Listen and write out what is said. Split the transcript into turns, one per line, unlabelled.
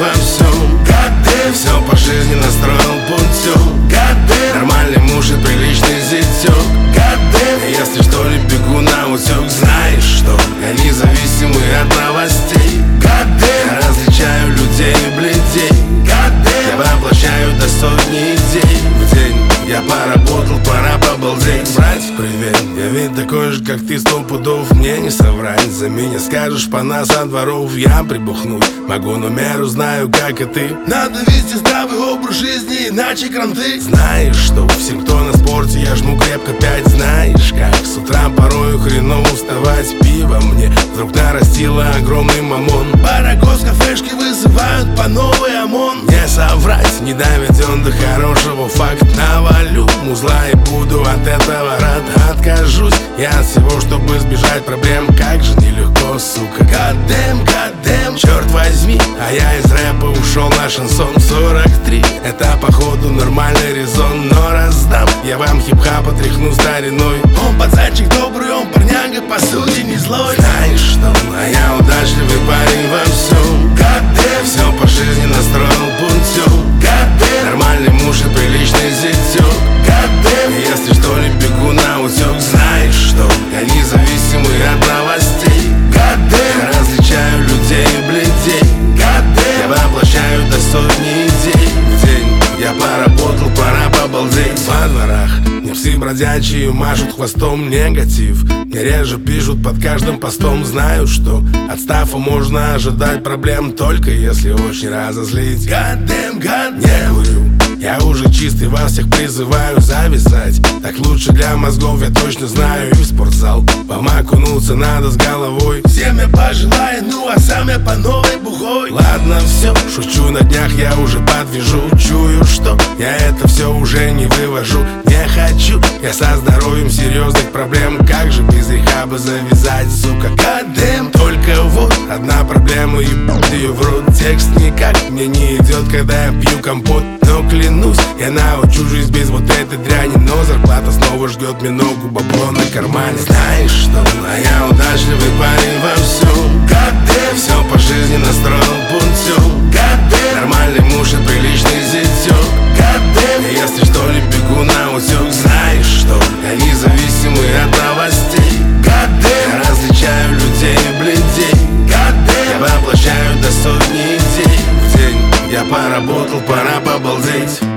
во всем. Все по жизни настроил путем. Нормальный муж и приличный зятек. Если что, не бегу на утек. Знаешь что, я независимый от новостей. Я различаю людей и бледей. Я воплощаю до сотни идей в день. Я поработал, пора побалдеть. Брать, привет, я ведь такой же, как ты, 100 пудов. Мне не соврать, за меня скажешь по нас со дворов. Я прибухнуть могу, но меру знаю, как и ты. Надо вести здравый образ жизни, иначе кранты. Знаешь что, всем, кто на спорте, я жму крепко 5. Знаешь как, с утра порою хреново уставать. Пиво мне вдруг нарастило огромный мамон. Барагос, кафешки вызывают по новый ОМОН. Не соврать, не доведен до хорошего факт. Навалю музла и буду от этого рад. Откажусь я от всего, чтобы избежать проблем. Как же нелегко, сука. Goddamn, черт возьми. А я из рэпа ушел на шансон. 43, это походу нормальный резон. Но раздам я вам хип-хап, отряхну стариной. Он пацанчик добрый, он парняга, по сути не злой. Знаешь что, а я удачливый парень во всем. Все по жизни настроил путем. Нормальный муж и приличный зятек. Если что, не бегу на утек. Знаешь что, я независимый от новостей. Я различаю людей и бледей. Я воплощаю до сотни идей в день. Я поработал, пора побалдеть. Во дворах не псы бродячие машут хвостом. Негатив мне реже пишут под каждым постом. Знают, что от стафа можно ожидать проблем, только если очень разозлить. Goddamn, не курю, я уже чистый, вас всех призываю завязать. Так лучше для мозгов, я точно знаю. И в спортзал вам окунуться надо с головой. Всем я пожелаю, ну а сам я по новой бухой. Ладно, все, шучу, на днях я уже подвяжу. Чую, что я это все уже не вывожу. Не хочу я со здоровьем серьезных проблем. Как же без рехаба завязать, сука. Goddamn, только вот одна проблема, ебать ее в рот. Текст никак мне не идет, когда я пью компот. Но клянусь, я научу жизнь без вот этой дряни. Но зарплата снова ждет мне ногу, бабло на кармане. Знаешь что, а я удачливый парень во всем. Все по жизни настроил путем. Нормальный муж и приличный зятек. Если что, не бегу на утек. Знаешь что, я независимый от новостей. Я различаю людей и бледей. Я воплощаю до сотни идей в день. Я поработал, пора побалдеть.